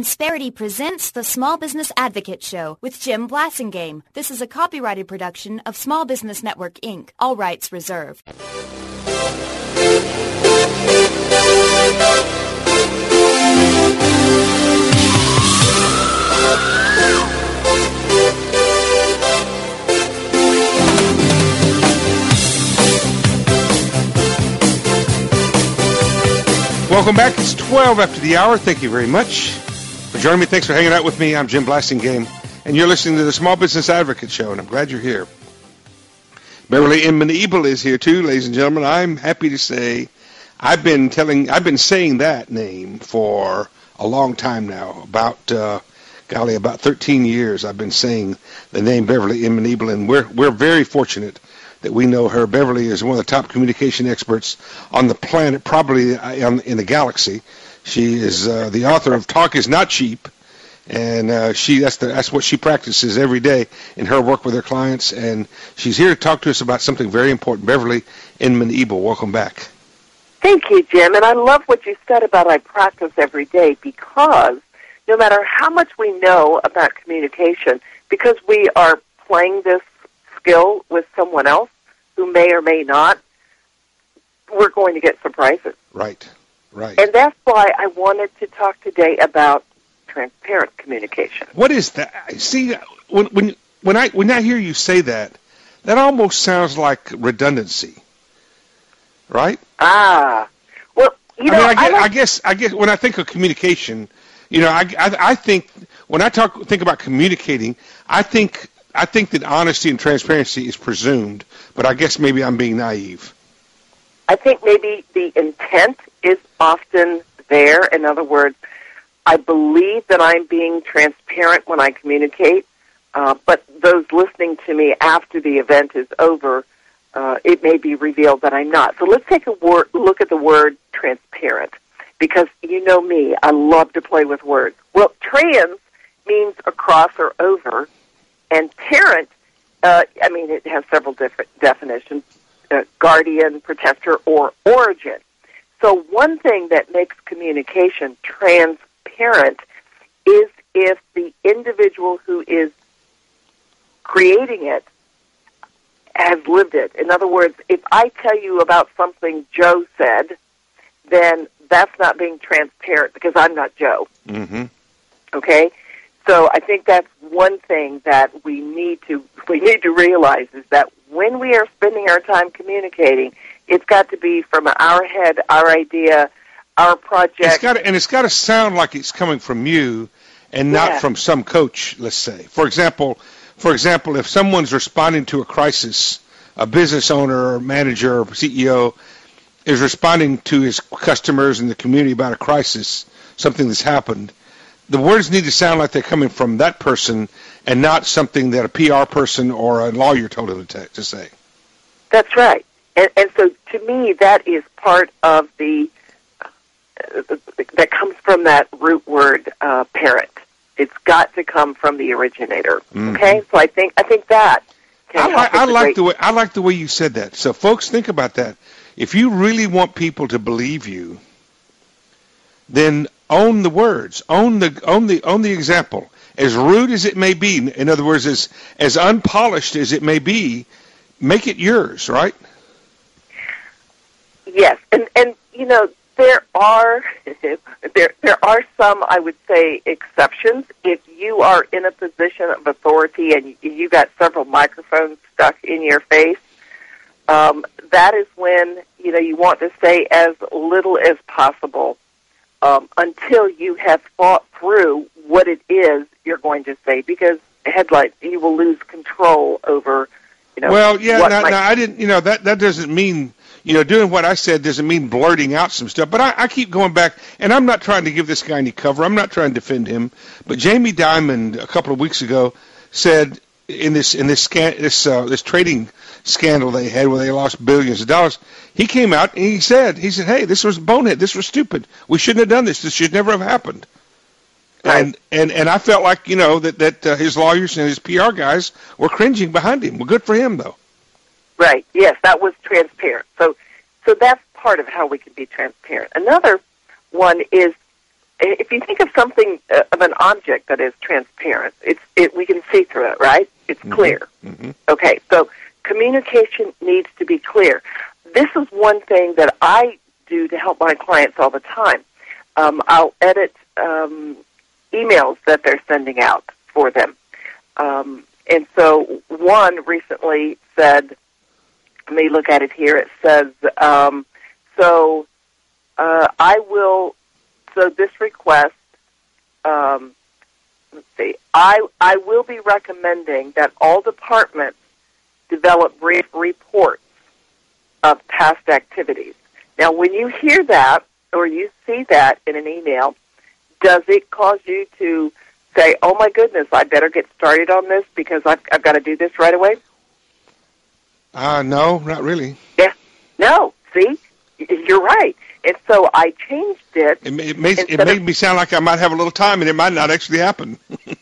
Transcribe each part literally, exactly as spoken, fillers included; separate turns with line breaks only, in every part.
Insperity presents the Small Business Advocate Show with Jim Blasingame. This is a copyrighted production of Small Business Network, Incorporated. All rights reserved.
Welcome back. It's twelve after the hour. Thank you very much for joining me. Thanks for hanging out with me. I'm Jim Blasingame, and you're listening to the Small Business Advocate Show, and I'm glad you're here. Beverly Inman-Ebel is here too, ladies and gentlemen. I'm happy to say I've been telling, I've been saying that name for a long time now. About, uh, golly, about thirteen years. I've been saying the name Beverly Inman-Ebel, and we're we're very fortunate that we know her. Beverly is one of the top communication experts on the planet, probably in the galaxy. She is uh, the author of Talk Is Not Cheap, and uh, she that's the, that's what she practices every day in her work with her clients. And she's here to talk to us about something very important. Beverly Inman-Ebel, welcome back.
Thank you, Jim. And I love what you said about I practice every day, because no matter how much we know about communication, because we are playing this skill with someone else who may or may not, we're going to get surprises.
Right, right.
And that's why I wanted to talk today about transparent communication.
What is that? See, when when when I when I hear you say that, that almost sounds like redundancy, right?
Ah, well, you know,
I, mean, I, guess,
I, like,
I guess I guess when I think of communication, you know, I, I I think when I talk think about communicating, I think. I think that honesty and transparency is presumed, but I guess maybe I'm being naive.
I think maybe the intent is often there. In other words, I believe that I'm being transparent when I communicate, uh, but those listening to me after the event is over, uh, it may be revealed that I'm not. So let's take a word, look at the word transparent, because you know me, I love to play with words. Well, trans means across or over. And parent, uh, I mean, it has several different definitions, uh, guardian, protector, or origin. So one thing that makes communication transparent is if the individual who is creating it has lived it. In other words, if I tell you about something Joe said, then that's not being transparent because I'm not Joe.
Mm-hmm.
Okay? So I think that's one thing that we need to we need to realize is that when we are spending our time communicating, it's got to be from our head, our idea, our project.
It's got to, and it's got to sound like it's coming from you and not
yeah.
from some coach, let's say. For example, for example, if someone's responding to a crisis, a business owner or manager or C E O is responding to his customers in the community about a crisis, something that's happened, the words need to sound like they're coming from that person and not something that a P R person or a lawyer told him to, to say.
That's right. And, and so to me, that is part of the, uh, that comes from that root word, uh, parent. It's got to come from the originator. Mm-hmm. Okay? So I think, I think that can
I,
help
I, I like
great...
the way, I like the way you said that. So folks, think about that. If you really want people to believe you, then own the words, own the own the own the example. As rude as it may be, in other words, as as unpolished as it may be, make it yours, right?
Yes, and and you know there are there there are some, I would say, exceptions. If you are in a position of authority and you, you got several microphones stuck in your face, um, that is when you know you want to say as little as possible. Um, until you have thought through what it is you're going to say, because headlights, you will lose control over, you know.
Well, yeah,
what
now,
might...
now I didn't, you know, that, that doesn't mean, you know, doing what I said doesn't mean blurting out some stuff. But I, I keep going back, and I'm not trying to give this guy any cover. I'm not trying to defend him. But Jamie Dimon, a couple of weeks ago, said in this in this scan, this uh, this trading scandal they had where they lost billions of dollars, he came out and he said, he said, hey, this was bonehead, this was stupid. We shouldn't have done this. This should never have happened. Right. And, and and I felt like, you know, that, that uh, his lawyers and his P R guys were cringing behind him. Well, good for him, though.
Right, yes, that was transparent. So so that's part of how we can be transparent. Another one is if you think of something, uh, of an object that is transparent, it's, it, we can see through it, right? It's
Mm-hmm.
clear.
Mm-hmm.
Okay, so communication needs to be clear. This is one thing that I do to help my clients all the time. Um, I'll edit um, emails that they're sending out for them. Um, and so one recently said, let me look at it here, it says, um, so uh, I will, so this request, um, let's see, I, I will be recommending that all departments develop brief reports of past activities. Now, when you hear that or you see that in an email, does it cause you to say, oh, my goodness, I better get started on this because I've, I've got to do this right away?
Uh, no, not really.
Yeah. No, see? You're right. And so I changed it.
It, it, made, it
Instead
made
of-
me sound like I might have a little time, and it might not actually happen.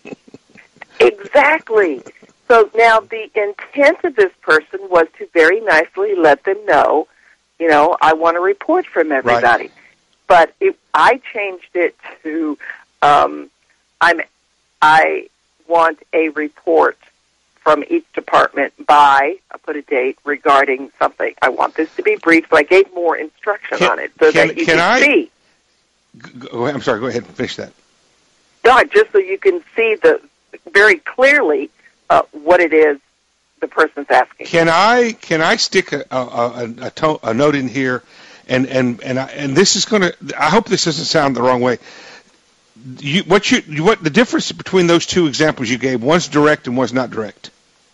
Exactly. So now the intent of this person was to very nicely let them know, you know, I want a report from everybody.
Right.
But it, I changed it to, um, I'm, I want a report from each department by, I put a date regarding something. I want this to be brief, so I gave more instruction
Can-
on it so
can-
that you
can
can
I-
see.
Go ahead. I'm sorry. Go ahead and finish that.
No, just so you can see the very clearly uh, what it is the person's asking.
Can I can I stick a a, a, a, to, a note in here, and and and I, and this is going to. I hope this doesn't sound the wrong way. You, what you what the difference between those two examples you gave? One's direct and one's not direct.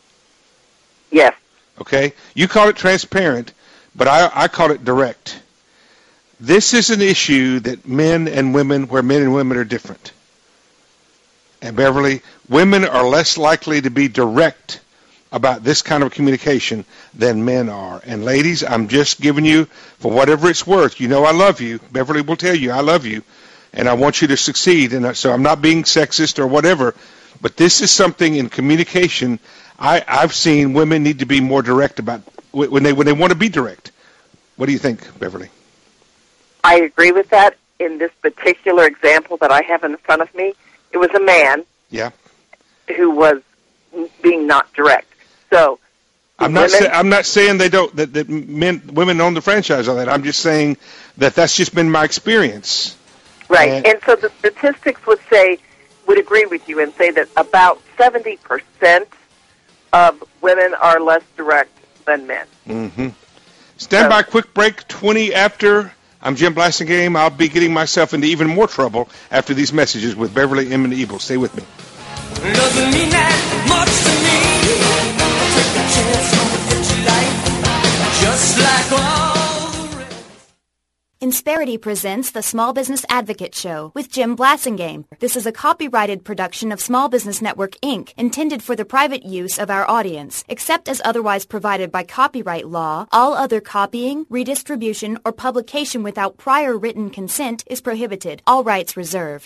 Yes.
Okay, you call it transparent, but I I call it direct. This is an issue that men and women, where men and women are different. And Beverly, women are less likely to be direct about this kind of communication than men are. And ladies, I'm just giving you, for whatever it's worth, you know I love you. Beverly will tell you I love you, and I want you to succeed. And so I'm not being sexist or whatever, but this is something in communication I, I've seen women need to be more direct about when they when they want to be direct. What do you think, Beverly?
I agree with that. In this particular example that I have in front of me, it was a man
Yeah.
who was being not direct. So
I'm not.
women-
Say, I'm not saying they don't. That, that men, women own the franchise on that. I'm just saying that that's just been my experience.
right.
and-
And so the statistics would say, would agree with you and say that about seventy percent of women are less direct than men.
Mm-hmm. Stand
So-
by. Quick break. Twenty after. I'm Jim Blasingame. I'll be getting myself into even more trouble after these messages with Beverly M. and Ebel. Stay with me.
Doesn't mean that much to me. Take a chance on the future life, just like all the rest.
Insperity presents the Small Business Advocate Show with Jim Blasingame. This is a copyrighted production of Small Business Network, Incorporated, intended for the private use of our audience. Except as otherwise provided by copyright law, all other copying, redistribution, or publication without prior written consent is prohibited. All rights reserved.